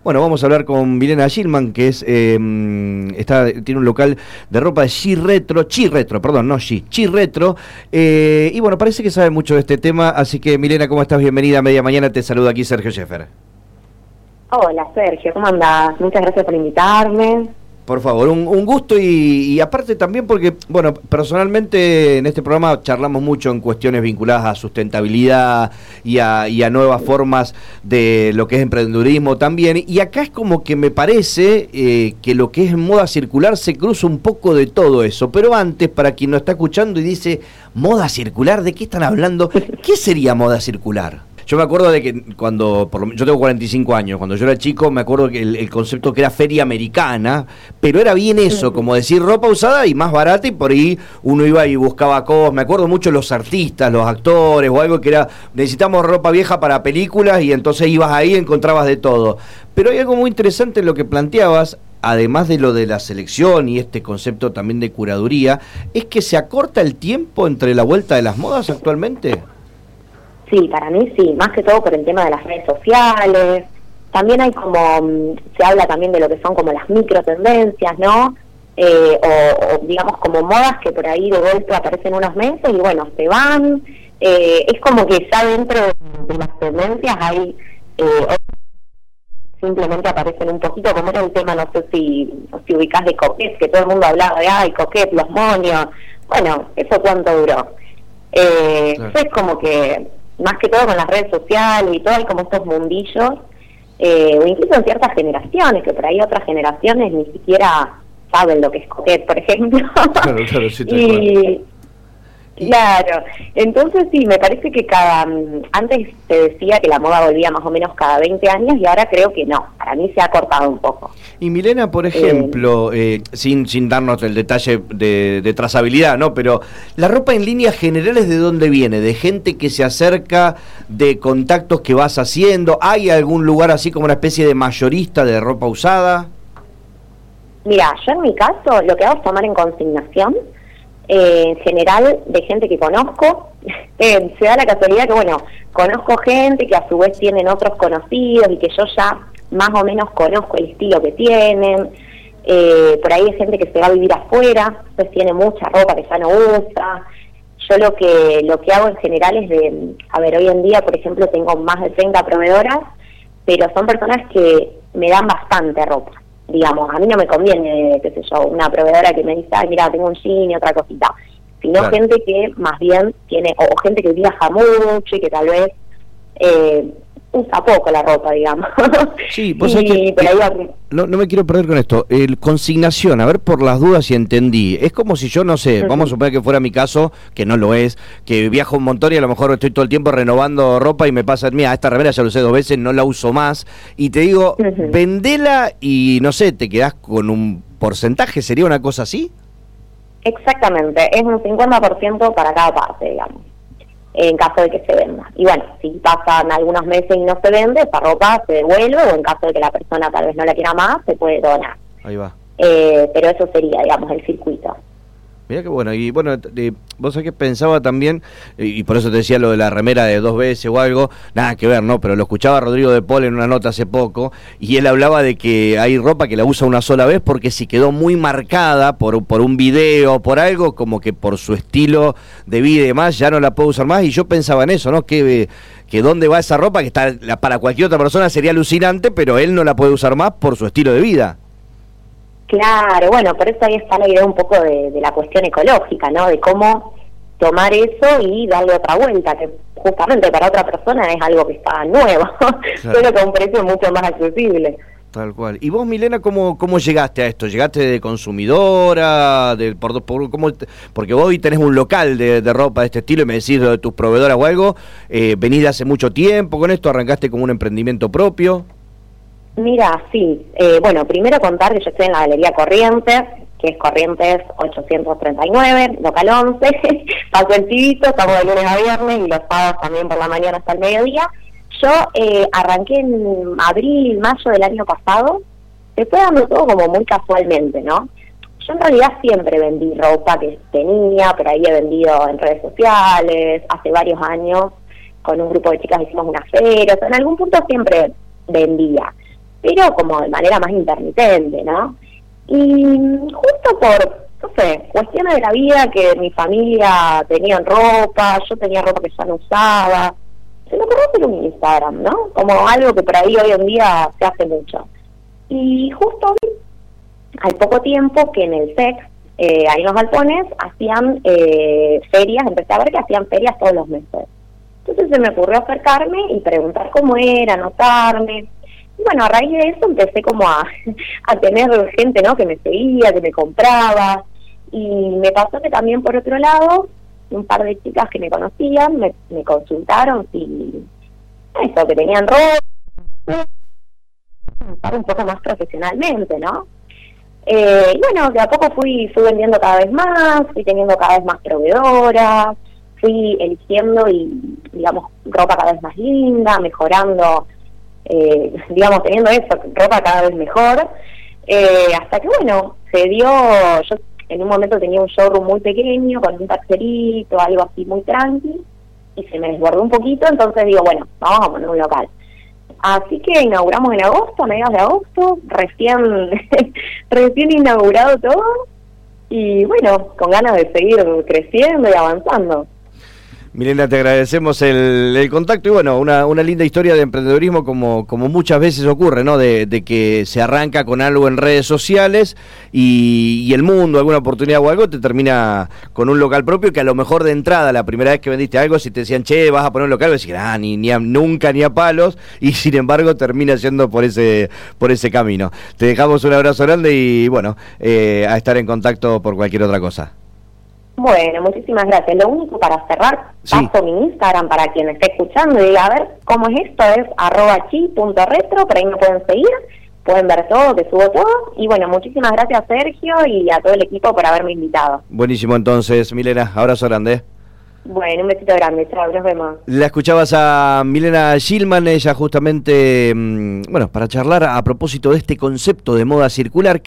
Bueno, vamos a hablar con Milena Gilman, que es tiene un local de ropa de Chi Retro, y bueno, parece que sabe mucho de este tema, así que Milena, ¿cómo estás? Bienvenida a Media Mañana, te saluda aquí Sergio Scheffer. Hola Sergio, ¿cómo andás? Muchas gracias por invitarme. Por favor, un gusto y aparte también porque, bueno, personalmente en este programa charlamos mucho en cuestiones vinculadas a sustentabilidad y a nuevas formas de lo que es emprendedurismo también, y acá es como que me parece que lo que es moda circular se cruza un poco de todo eso, pero antes, para quien nos está escuchando y dice, ¿moda circular? ¿De qué están hablando? ¿Qué sería moda circular? Yo me acuerdo de que yo tengo 45 años, cuando yo era chico me acuerdo que el concepto que era feria americana, pero era bien eso, como decir ropa usada y más barata, y por ahí uno iba y buscaba cosas. Me acuerdo mucho los artistas, los actores o algo que era, necesitamos ropa vieja para películas, y entonces ibas ahí y encontrabas de todo. Pero hay algo muy interesante en lo que planteabas, además de lo de la selección y este concepto también de curaduría, es que se acorta el tiempo entre la vuelta de las modas actualmente. Sí, para mí sí, más que todo por el tema de las redes sociales. También hay se habla también de lo que son como las micro tendencias, ¿no? O digamos como modas que por ahí de golpe aparecen unos meses y bueno, se van. Es como que ya dentro de las tendencias hay simplemente aparecen un poquito, como era el tema, no sé si ubicás de Coquet, que todo el mundo hablaba de, Coquet, los moños. Bueno, ¿eso cuánto duró? Claro. Es como que más que todo con las redes sociales y todo, hay como estos mundillos, o incluso en ciertas generaciones, que por ahí otras generaciones ni siquiera saben lo que es Coquet, por ejemplo. Claro, sí, Claro, entonces sí, me parece que antes se decía que la moda volvía más o menos cada 20 años y ahora creo que no, para mí se ha cortado un poco. Y Milena, por ejemplo, sin darnos el detalle de trazabilidad, ¿no? Pero la ropa en líneas generales, ¿de dónde viene? ¿De gente que se acerca, de contactos que vas haciendo? ¿Hay algún lugar así como una especie de mayorista de ropa usada? Mira, yo en mi caso lo que hago es tomar en consignación, en general de gente que conozco. Se da la casualidad que, bueno, conozco gente que a su vez tienen otros conocidos y que yo ya más o menos conozco el estilo que tienen. Por ahí hay gente que se va a vivir afuera, pues tiene mucha ropa que ya no usa. Yo lo que hago en general es hoy en día, por ejemplo, tengo más de 30 proveedoras, pero son personas que me dan bastante ropa. Digamos, a mí no me conviene, qué sé yo, una proveedora que me dice, mira, tengo un jean y otra cosita, sino claro, gente que más bien tiene, o gente que viaja mucho y que tal vez usa poco la ropa, digamos. Sí, vos sabés que no me quiero perder con esto. Consignación, a ver, por las dudas si entendí. Es como si yo, no sé, vamos a suponer que fuera mi caso, que no lo es, que viajo un montón y a lo mejor estoy todo el tiempo renovando ropa y me pasa, mira, esta remera ya la usé 2 veces, no la uso más, y te digo, vendela y no sé, te quedás con un porcentaje, ¿sería una cosa así? Exactamente, es un 50% para cada parte, digamos, en caso de que se venda. Y bueno, si pasan algunos meses y no se vende, esa ropa se devuelve, o en caso de que la persona tal vez no la quiera más, se puede donar. Ahí va. Pero eso sería, digamos, el circuito. Mirá que bueno, y bueno, vos sabés que pensaba también, y por eso te decía lo de la remera de 2 veces o algo, nada que ver, ¿no? Pero lo escuchaba Rodrigo de Paul en una nota hace poco, y él hablaba de que hay ropa que la usa una sola vez porque si quedó muy marcada por un video, por algo, como que por su estilo de vida y demás, ya no la puede usar más, y yo pensaba en eso, ¿no? Que dónde va esa ropa, que para cualquier otra persona sería alucinante, pero él no la puede usar más por su estilo de vida. Claro, bueno, por eso ahí está la idea un poco de la cuestión ecológica, ¿no? De cómo tomar eso y darle otra vuelta, que justamente para otra persona es algo que está nuevo, claro, pero con un precio mucho más accesible. Tal cual. ¿Y vos, Milena, cómo llegaste a esto? ¿Llegaste de consumidora? Porque vos hoy tenés un local de ropa de este estilo y me decís lo de tus proveedoras o algo. ¿Venís de hace mucho tiempo con esto? ¿Arrancaste como un emprendimiento propio? Mira, sí. Bueno, primero contar que yo estoy en la Galería Corrientes, que es Corrientes 839, local 11. Paso el chivito, estamos de lunes a viernes y los sábados también por la mañana hasta el mediodía. Yo arranqué en abril, mayo del año pasado. Se fue dando todo como muy casualmente, ¿no? Yo en realidad siempre vendí ropa que tenía, por ahí he vendido en redes sociales, hace varios años con un grupo de chicas hicimos una feria, o sea, en algún punto siempre vendía. pero como de manera más intermitente, ¿no? Y justo por, no sé, cuestiones de la vida, que mi familia tenía ropa, yo tenía ropa que ya no usaba, se me ocurrió hacer un Instagram, ¿no? Como algo que por ahí hoy en día se hace mucho. Y justo vi, al poco tiempo, que en el SEC, ahí en los galpones, hacían ferias, empecé a ver que hacían ferias todos los meses. Entonces se me ocurrió acercarme y preguntar cómo era, anotarme. Y bueno, a raíz de eso empecé como a tener gente, ¿no?, que me seguía, que me compraba. Y me pasó que también, por otro lado, un par de chicas que me conocían me consultaron si eso, que tenían ropa, un poco más profesionalmente, ¿no? Y bueno, de a poco fui vendiendo cada vez más, fui teniendo cada vez más proveedoras, fui eligiendo y, digamos, ropa cada vez más linda, mejorando, digamos, teniendo eso, ropa cada vez mejor, hasta que, bueno, se dio. Yo en un momento tenía un showroom muy pequeño, con un taxerito, algo así muy tranqui, y se me desbordó un poquito, entonces digo, bueno, vamos a poner un local. Así que inauguramos en agosto, a mediados de agosto, recién inaugurado todo, y bueno, con ganas de seguir creciendo y avanzando. Milena, te agradecemos el contacto y bueno, una linda historia de emprendedorismo como muchas veces ocurre, ¿no? De que se arranca con algo en redes sociales y el mundo, alguna oportunidad o algo, te termina con un local propio que a lo mejor de entrada, la primera vez que vendiste algo, si te decían, che, vas a poner un local, vas a decir, nunca ni a palos, y sin embargo termina siendo por ese camino. Te dejamos un abrazo grande y bueno, a estar en contacto por cualquier otra cosa. Bueno, muchísimas gracias. Lo único para cerrar, sí, paso mi Instagram para quien esté escuchando y diga, a ver, ¿cómo es esto? Es @chi.retro, por ahí me pueden seguir, pueden ver todo, que subo todo. Y bueno, muchísimas gracias, Sergio, y a todo el equipo por haberme invitado. Buenísimo entonces, Milena, abrazo grande. Bueno, un besito grande, chao, nos vemos. La escuchabas a Milena Gilman, ella justamente, bueno, para charlar a propósito de este concepto de moda circular.